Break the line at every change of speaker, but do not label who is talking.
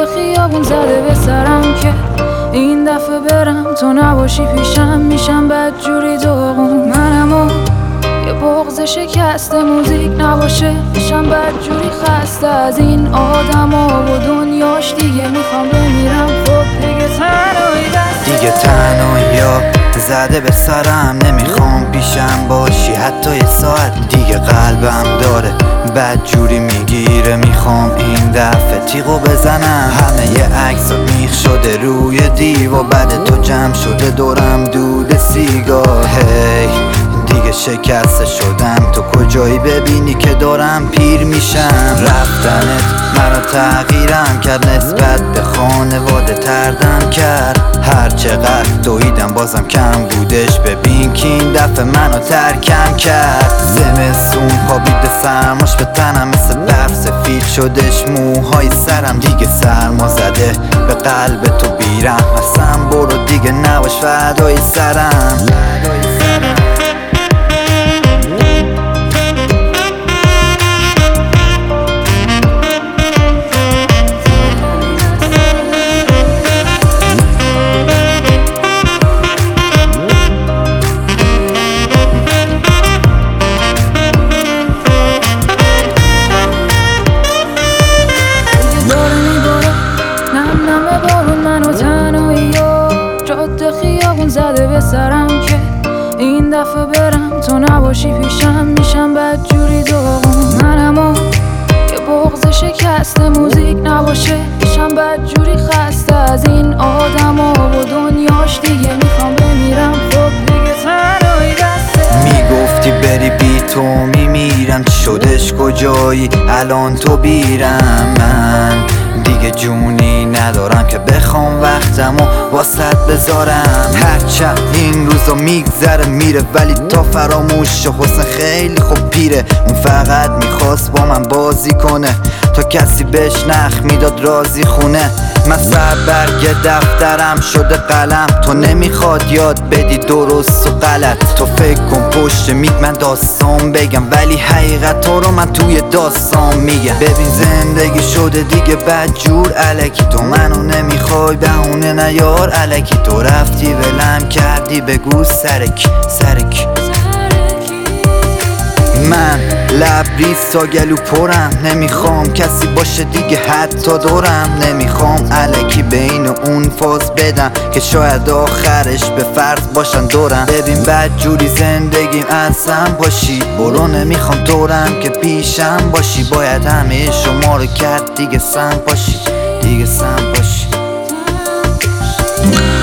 خیابون زده به سرم که این دفعه برم تو نباشی پیشم، میشم بدجوری داغون. منمو یه بغض شکسته موزیک نباشه، میشم بدجوری خسته از این آدما و دنیاش. دیگه میخوام بمیرم، خب دیگه تنهایی
دیگه تنهایی‌ها زده به سرم، نمیخوام پیشم باشی حتی یه ساعت. دیگه قلبم داره بدجوری میگیره، میخوام این دفعه تیغو بزنم. همه یه عکسات میخ شده روی دیو و بعد تو جمع شده دورم دود سیگار. هی دیگه شکسته شدم، تو کجایی ببینی که دارم پیر میشم. رفتنت منو تغییرم کرد، نسبت به خانواده تردم کرد. هر چقدر دویدم بازم کم بودش، ببین که این دفعه منو ترکم کرد. زمستون خوابیده سرماش به تنم مثل برف سفید شدش موهای سرم. دیگه سرما زده به قلب تو بیرم، اصلا برو دیگه نباش فدای سرم.
خیابون زده به سرم که این دفعه برم تو نباشی پیشم، میشم بدجوری داغون. منمو یه بغض شکسته موزیک نباشه، میشم بدجوری خسته از این آدما و دنیاش. دیگه میخوام بمیرم، خب دیگه تنهایی دسته.
میگفتی بری بی تو میمیرم، چی شدش کجایی الان تو بیرم؟ من دیگه جونی ندارم که بخوام وقتمو واسط بذارم. هرچند این روزا میگذره میره ولی تا فراموش حسن خیلی خوب پیره. اون فقط میخواست با من بازی کنه تا کسی بهش نخ میداد رازی خونه. من سر برگ دفترم شده قلم، تو نمیخواد یاد بدی درست و غلط. تو فکر کن پشت میگ من داستان بگم ولی حقیقت رو من توی داستان میگم. ببین زندگی شده دیگه بدجور الکی، تو منو نمیخوای بهونه نیار الکی. تو رفتی ولم کردی بگو سرک سرک. من لبریز تا گلو پرم، نمیخوام کسی باشه دیگه حتی دورم. نمیخوام الکی بین اون فاز بدم که شاید آخرش به فرض باشن دورم. ببین بدجوری زندگیم ازم باشی، برو نمیخوام دورم که پیشم باشی. باید همه شما رو کرد دیگه سم باشی، دیگه سم باشی.